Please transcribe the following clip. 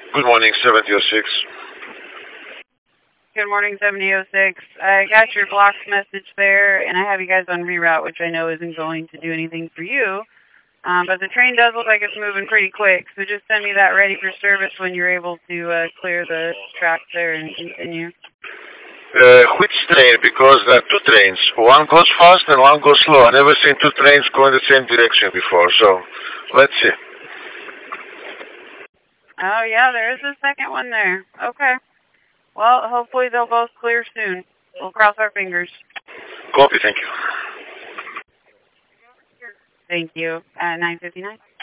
Good morning, 7006. Good morning, 7006. I got your blocked message there, and I have you guys on reroute, which I know isn't going to do anything for you. But the train does look like it's moving pretty quick, so just send me that ready for service when you're able to clear the track there and continue. Which train? Because there are two trains. One goes fast and one goes slow. I've never seen two trains go in the same direction before, so let's see. Oh, yeah, there is a second one there. Okay. Well, hopefully they'll both clear soon. We'll cross our fingers. Copy, thank you. Thank you. At 9:59.